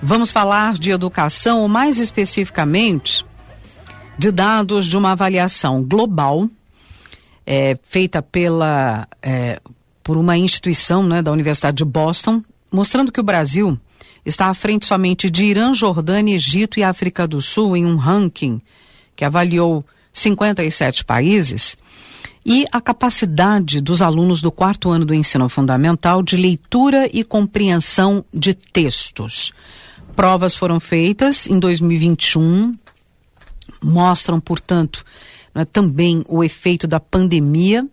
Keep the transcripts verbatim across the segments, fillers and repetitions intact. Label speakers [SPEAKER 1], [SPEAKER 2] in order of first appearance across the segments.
[SPEAKER 1] Vamos falar de educação, ou mais especificamente de dados de uma avaliação global é, feita pela, é, por uma instituição, né, da Universidade de Boston, mostrando que o Brasil está à frente somente de Irã, Jordânia, Egito e África do Sul em um ranking que avaliou cinquenta e sete países, e a capacidade dos alunos do quarto ano do ensino fundamental de leitura e compreensão de textos. Provas foram feitas em dois mil e vinte e um, mostram, portanto, né, também o efeito da pandemia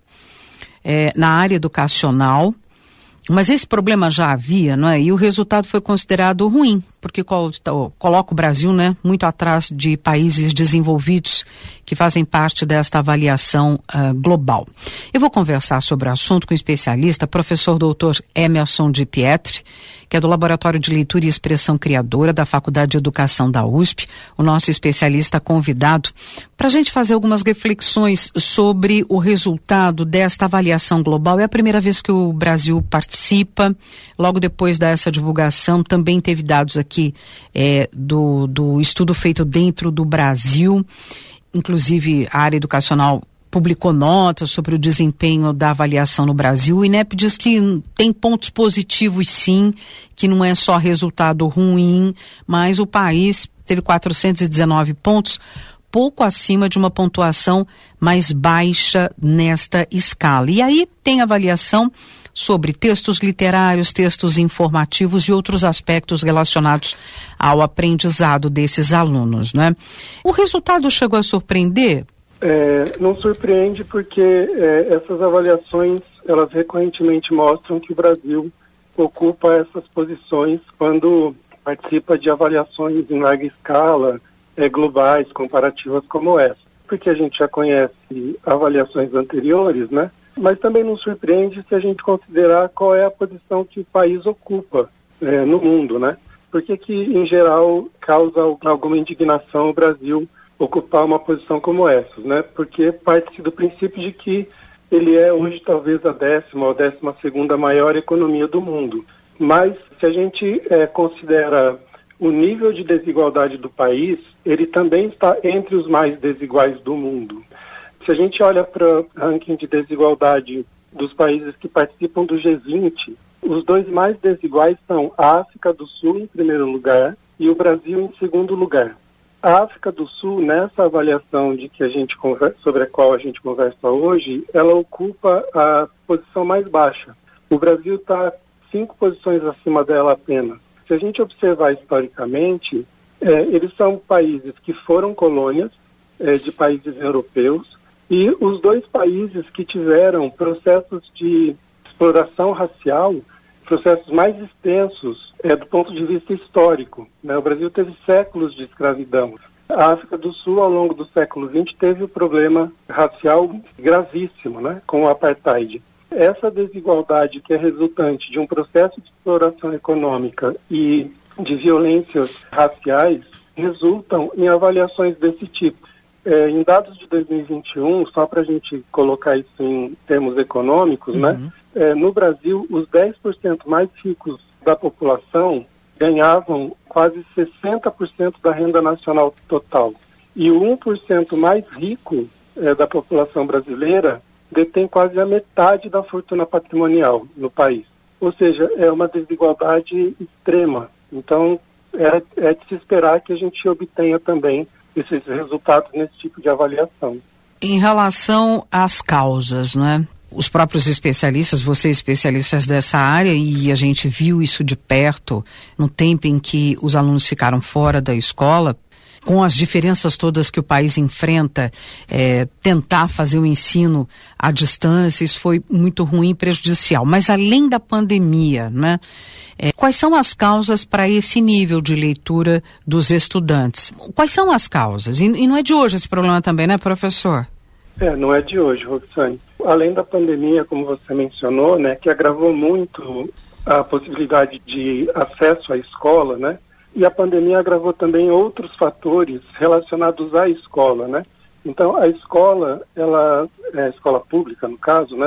[SPEAKER 1] é, na área educacional, mas esse problema já havia, não é? E o resultado foi considerado ruim, porque coloca o Brasil, né, muito atrás de países desenvolvidos que fazem parte desta avaliação uh, global. Eu vou conversar sobre o assunto com o especialista, professor doutor Emerson Di Pietri, que é do Laboratório de Leitura e Expressão Criadora da Faculdade de Educação da U S P, o nosso especialista convidado, para a gente fazer algumas reflexões sobre o resultado desta avaliação global. É a primeira vez que o Brasil participa. Logo depois dessa divulgação, também teve dados aqui é, do, do estudo feito dentro do Brasil. Inclusive, a área educacional publicou notas sobre o desempenho da avaliação no Brasil. O INEP diz que tem pontos positivos, sim, que não é só resultado ruim, mas o país teve quatrocentos e dezenove pontos, pouco acima de uma pontuação mais baixa nesta escala. E aí tem avaliação sobre textos literários, textos informativos e outros aspectos relacionados ao aprendizado desses alunos, né? O resultado chegou a surpreender?
[SPEAKER 2] É, não surpreende porque é, essas avaliações, elas recorrentemente mostram que o Brasil ocupa essas posições quando participa de avaliações em larga escala, é, globais, comparativas como essa. Porque a gente já conhece avaliações anteriores, né? Mas também não surpreende se a gente considerar qual é a posição que o país ocupa é, no mundo, né? Porque que, em geral, causa alguma indignação o Brasil ocupar uma posição como essa, né? Porque parte do princípio de que ele é hoje talvez a décima ou décima segunda maior economia do mundo. Mas se a gente é, considera o nível de desigualdade do país, ele também está entre os mais desiguais do mundo. Se a gente olha para o ranking de desigualdade dos países que participam do G vinte, os dois mais desiguais são a África do Sul em primeiro lugar e o Brasil em segundo lugar. A África do Sul, nessa avaliação de que a gente conversa, sobre a qual a gente conversa hoje, ela ocupa a posição mais baixa. O Brasil está cinco posições acima dela apenas. Se a gente observar historicamente, é, eles são países que foram colônias é, de países europeus, e os dois países que tiveram processos de exploração racial, processos mais extensos é, do ponto de vista histórico, né? O Brasil teve séculos de escravidão. A África do Sul, ao longo do século vinte, teve o problema racial gravíssimo, né? Com o apartheid. Essa desigualdade que é resultante de um processo de exploração econômica e de violências raciais resultam em avaliações desse tipo. É, em dados de dois mil e vinte e um, só para a gente colocar isso em termos econômicos, uhum. né? É, no Brasil, os dez por cento mais ricos da população ganhavam quase sessenta por cento da renda nacional total. E o um por cento mais rico é, da população brasileira detém quase a metade da fortuna patrimonial no país. Ou seja, é uma desigualdade extrema. Então, é, é de se esperar que a gente obtenha também esses resultados nesse tipo de avaliação.
[SPEAKER 1] Em relação às causas, não é? Os próprios especialistas, vocês especialistas dessa área, e a gente viu isso de perto no tempo em que os alunos ficaram fora da escola, com as diferenças todas que o país enfrenta, é, tentar fazer o ensino à distância, isso foi muito ruim e prejudicial. Mas além da pandemia, né, é, quais são as causas para esse nível de leitura dos estudantes? Quais são as causas? E, e não é de hoje esse problema também, né, professor?
[SPEAKER 2] É, não é de hoje, Roxane. Além da pandemia, como você mencionou, né, que agravou muito a possibilidade de acesso à escola, né? E a pandemia agravou também outros fatores relacionados à escola, né? Então, a escola, ela, a escola pública, no caso, né?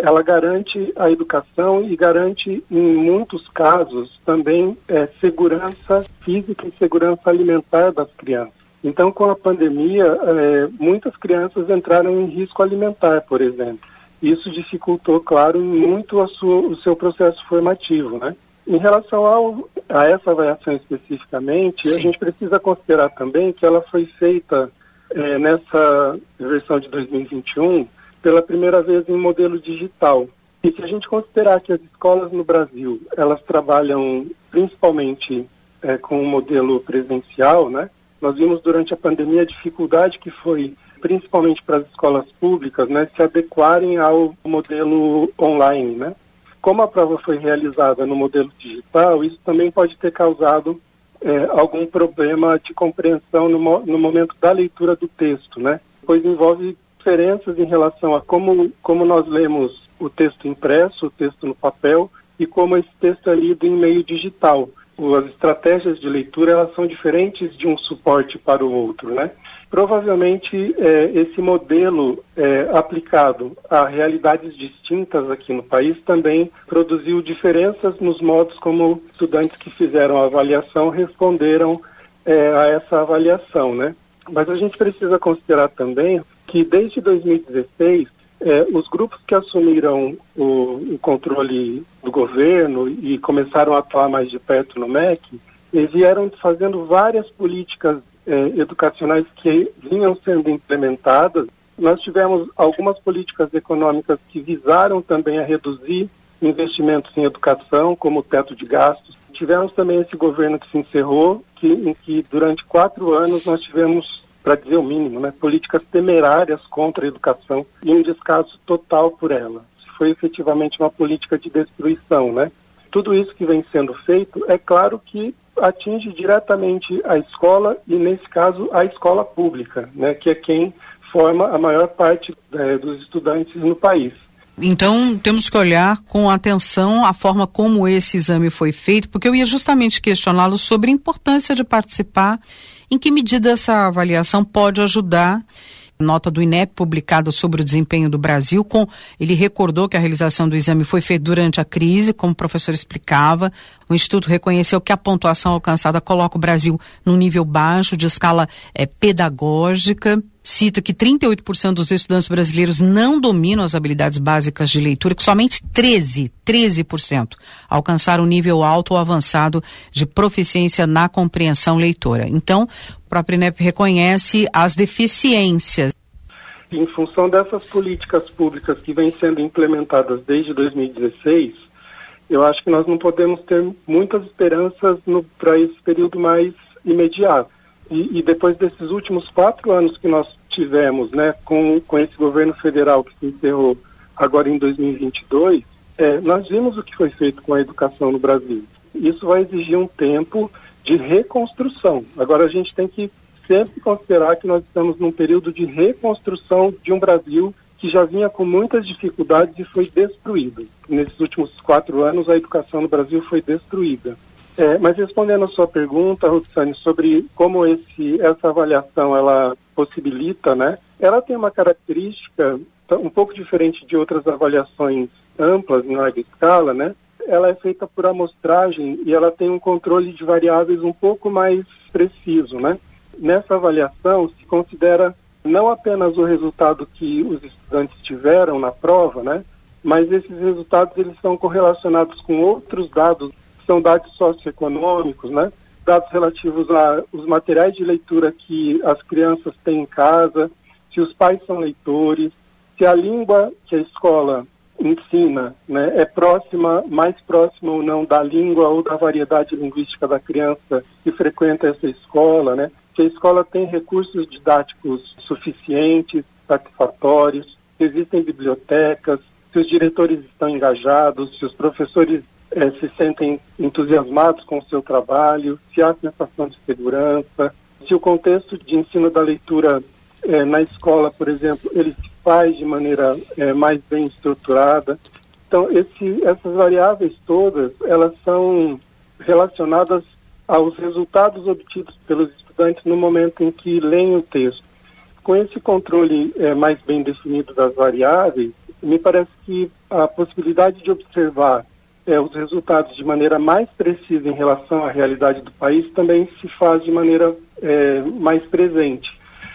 [SPEAKER 2] ela garante a educação e garante, em muitos casos, também é, segurança física e segurança alimentar das crianças. Então, com a pandemia, é, muitas crianças entraram em risco alimentar, por exemplo. Isso dificultou, claro, muito a sua, o seu processo formativo, né? Em relação ao, a essa avaliação especificamente, Sim. a gente precisa considerar também que ela foi feita é, nessa versão de dois mil e vinte e um pela primeira vez em modelo digital. E se a gente considerar que as escolas no Brasil, elas trabalham principalmente é, com o modelo presencial, né? Nós vimos durante a pandemia a dificuldade que foi, principalmente para as escolas públicas, né, se adequarem ao modelo online, né? Como a prova foi realizada no modelo digital, isso também pode ter causado é, algum problema de compreensão no, mo- no momento da leitura do texto, né? Pois envolve diferenças em relação a como, como nós lemos o texto impresso, o texto no papel, e como esse texto é lido em meio digital. As estratégias de leitura, elas são diferentes de um suporte para o outro, né? Provavelmente, é, esse modelo é, aplicado a realidades distintas aqui no país também produziu diferenças nos modos como estudantes que fizeram a avaliação responderam é, a essa avaliação, né? Mas a gente precisa considerar também que desde dois mil e dezesseis, é, os grupos que assumiram o, o controle do governo e começaram a atuar mais de perto no M E C, eles vieram fazendo várias políticas É, educacionais que vinham sendo implementadas. Nós tivemos algumas políticas econômicas que visaram também a reduzir investimentos em educação, como o teto de gastos. Tivemos também esse governo que se encerrou, que, em que durante quatro anos nós tivemos, para dizer o mínimo, né, políticas temerárias contra a educação e um descaso total por ela. Foi efetivamente uma política de destruição, né? Tudo isso que vem sendo feito, é claro que atinge diretamente a escola e, nesse caso, a escola pública, né, que é quem forma a maior parte é, dos estudantes no país.
[SPEAKER 1] Então, temos que olhar com atenção a forma como esse exame foi feito, porque eu ia justamente questioná-lo sobre a importância de participar, em que medida essa avaliação pode ajudar. Nota do I N E P publicada sobre o desempenho do Brasil, com, ele recordou que a realização do exame foi feita durante a crise, como o professor explicava. O Instituto reconheceu que a pontuação alcançada coloca o Brasil num nível baixo de escala é, pedagógica. Cita que trinta e oito por cento dos estudantes brasileiros não dominam as habilidades básicas de leitura, que somente treze, treze por cento alcançaram um nível alto ou avançado de proficiência na compreensão leitora. Então, o próprio I N E P reconhece as deficiências.
[SPEAKER 2] Em função dessas políticas públicas que vêm sendo implementadas desde dois mil e dezesseis, eu acho que nós não podemos ter muitas esperanças para esse período mais imediato. E, e depois desses últimos quatro anos que nós tivemos, né, com, com esse governo federal que se encerrou agora em dois mil e vinte e dois, é, nós vimos o que foi feito com a educação no Brasil. Isso vai exigir um tempo de reconstrução. Agora a gente tem que sempre considerar que nós estamos num período de reconstrução de um Brasil que já vinha com muitas dificuldades e foi destruído. Nesses últimos quatro anos a educação no Brasil foi destruída. É, mas respondendo a sua pergunta, Roxane, sobre como esse, essa avaliação ela possibilita, né? Ela tem uma característica um pouco diferente de outras avaliações amplas em larga escala, né? Ela é feita por amostragem e ela tem um controle de variáveis um pouco mais preciso, né? Nessa avaliação se considera não apenas o resultado que os estudantes tiveram na prova, né? Mas esses resultados eles são correlacionados com outros dados, são dados socioeconômicos, né? Dados relativos aos materiais de leitura que as crianças têm em casa, se os pais são leitores, se a língua que a escola ensina, né, é próxima, mais próxima ou não da língua ou da variedade linguística da criança que frequenta essa escola, né? Se a escola tem recursos didáticos suficientes, satisfatórios, se existem bibliotecas, se os diretores estão engajados, se os professores É, se sentem entusiasmados com o seu trabalho, se há sensação de segurança, se o contexto de ensino da leitura é, na escola, por exemplo, ele se faz de maneira é, mais bem estruturada. Então, esse, essas variáveis todas, elas são relacionadas aos resultados obtidos pelos estudantes no momento em que leem o texto. Com esse controle é, mais bem definido das variáveis, me parece que a possibilidade de observar é, os resultados de maneira mais precisa em relação à realidade do país também se faz de maneira é, mais presente.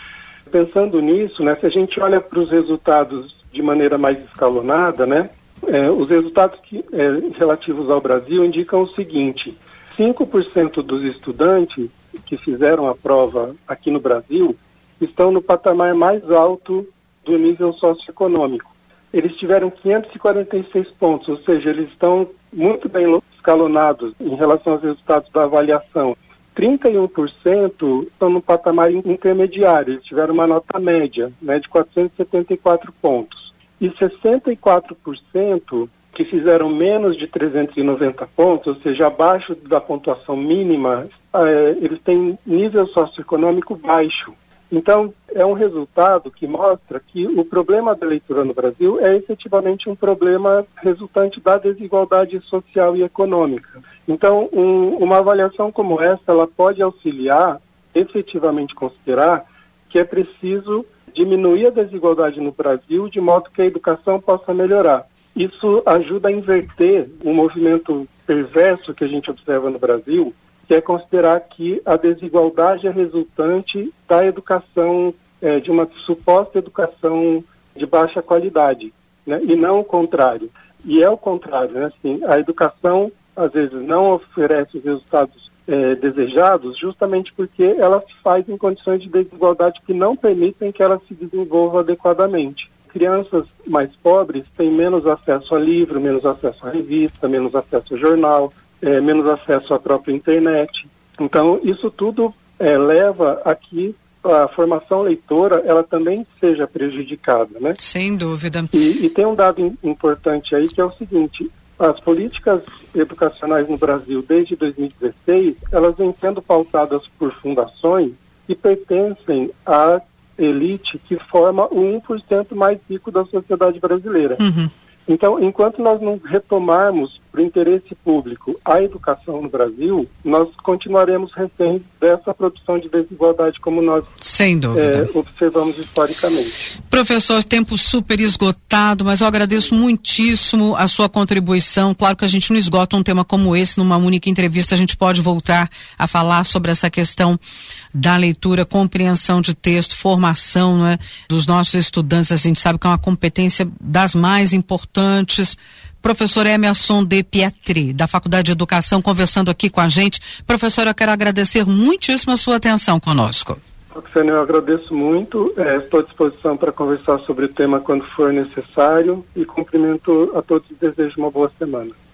[SPEAKER 2] Pensando nisso, né, se a gente olha para os resultados de maneira mais escalonada, né, é, os resultados que, é, relativos ao Brasil indicam o seguinte: cinco por cento dos estudantes que fizeram a prova aqui no Brasil estão no patamar mais alto do nível socioeconômico. Eles tiveram quinhentos e quarenta e seis pontos, ou seja, eles estão muito bem escalonados em relação aos resultados da avaliação. trinta e um por cento estão no patamar intermediário, eles tiveram uma nota média, né, de quatrocentos e setenta e quatro pontos. E sessenta e quatro por cento que fizeram menos de trezentos e noventa pontos, ou seja, abaixo da pontuação mínima, eh, eles têm nível socioeconômico baixo. Então, é um resultado que mostra que o problema da leitura no Brasil é efetivamente um problema resultante da desigualdade social e econômica. Então, um, uma avaliação como essa, ela pode auxiliar, efetivamente considerar que é preciso diminuir a desigualdade no Brasil de modo que a educação possa melhorar. Isso ajuda a inverter um movimento perverso que a gente observa no Brasil, que é considerar que a desigualdade é resultante da educação, é, de uma suposta educação de baixa qualidade, né? E não o contrário. E é o contrário, né? Assim, a educação, às vezes, não oferece os resultados é, desejados justamente porque ela se faz em condições de desigualdade que não permitem que ela se desenvolva adequadamente. Crianças mais pobres têm menos acesso a livro, menos acesso a revista, menos acesso a jornal, É, menos acesso à própria internet. Então, isso tudo é, leva a que a formação leitora, ela também seja prejudicada, né?
[SPEAKER 1] Sem dúvida.
[SPEAKER 2] E, e tem um dado in, importante aí, que é o seguinte: as políticas educacionais no Brasil, desde dois mil e dezesseis, elas vêm sendo pautadas por fundações que pertencem à elite que forma o um por cento mais rico da sociedade brasileira.
[SPEAKER 1] Uhum.
[SPEAKER 2] Então, enquanto nós não retomarmos para o interesse público a educação no Brasil, nós continuaremos reféns dessa produção de desigualdade como nós
[SPEAKER 1] Sem dúvida.
[SPEAKER 2] É, observamos historicamente.
[SPEAKER 1] Professor, tempo super esgotado, mas eu agradeço muitíssimo a sua contribuição. Claro que a gente não esgota um tema como esse numa única entrevista, a gente pode voltar a falar sobre essa questão da leitura, compreensão de texto, formação, né, dos nossos estudantes. A gente sabe que é uma competência das mais importantes. Professor Emerson de Pietri, da Faculdade de Educação, conversando aqui com a gente. Professor, eu quero agradecer muitíssimo a sua atenção conosco.
[SPEAKER 2] Roxane, eu agradeço muito, é, estou à disposição para conversar sobre o tema quando for necessário e cumprimento a todos e desejo uma boa semana.